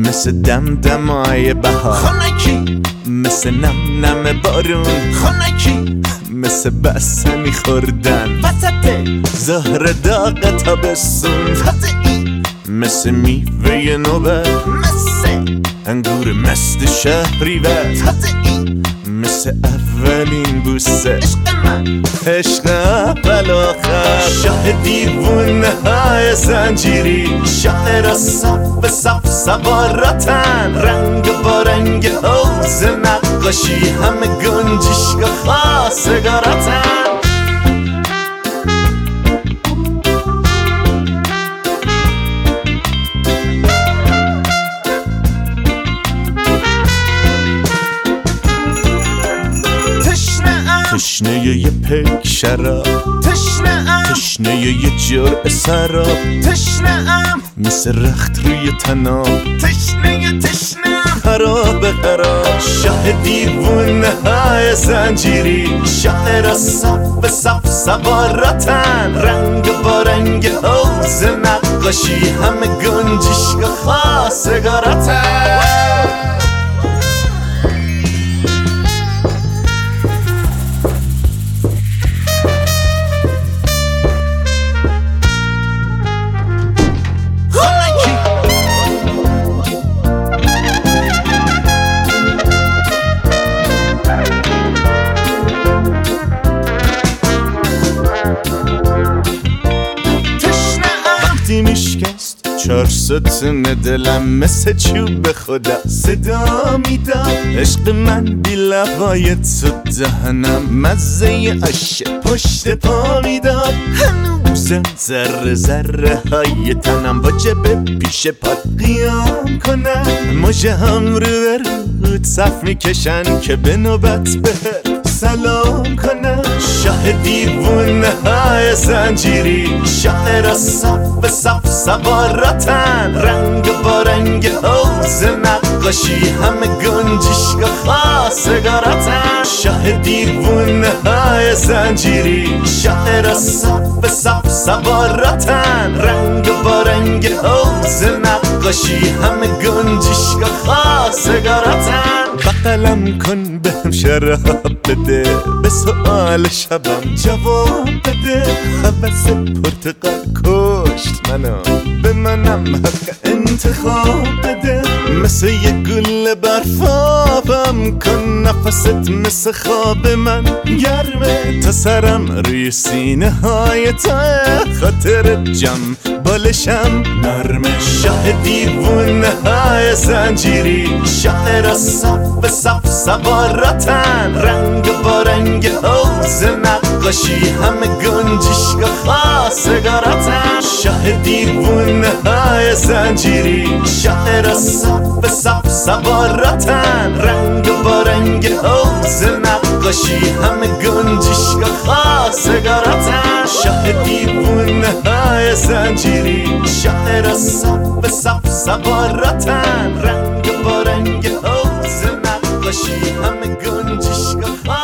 مثل دمدمای بهار خنکی، مثل نم نم بارون خنکی، مثل بسته میخوردن وسط زهر داغ تابستون تازه‌ای، مثل میوه نوبت مثل انگور مست شهریور تازه‌ای، مثل اولین بوسه عشق من عشق اول آخر شاه دیوونه های زنجیری شاعر صف صف سوارتن رنگ با رنگ حوض نقاشی همه گنجشگاه خواستگارتن تشنه یه پک شراب تشنه یه جرعه سراب تشنه‌ام مثل رخت روی تناب تشنه خراب شاه دیوونه های زنجیری شاعر صف صف سوارتن رنگ با رنگ حوض نقاشی همه گنجشگاه خواستگارتن میشکست 400 دلم مثل چوب خدا صدا میداد عشق من بی لبای تو دهنم مزه عشق پشت پا میداد هنوزم ذره ذره های تنم واجب پیش پات قیام کنم مژه هم رو رود صف میکشن که به نوبت بهت سلام کنم شاه دیوونه های زنجیری شاعر صف صف سوارتن رنگ با رنگ حوض نقاشی همه گنجشگاه خواستگارتن شاه دیوونه های زنجیری شاعر صف صف سوارتن رنگ با رنگ حوض نقاشی همه گنجشگاه خواستگارتن بغلم کن بهم شراب بده به سؤال شبم جواب بده حوث پرتقال کشت منو به منم حق انتخاب بده مثل یه گل برفابم کن نفست مثل خواب من گرمه تا سرم روی سینه های تا خاطر جم بالشم نرمه شاه دیوونه های زنجیری شاعر صف صف سوارتن رنگ با رنگ حوض نقاشی همه گنجشگاه خواستگارتن شاه دیوونه های زنجیری شاعر صف صف سوارتن رنگ با رنگ حوض نقاشی همه گنجشگاه خواستگارتن شاه دیوونه های زنجیری شاعر صف صف سوارتن رنگ با رنگ حوض نقاشی همه گنجشگاه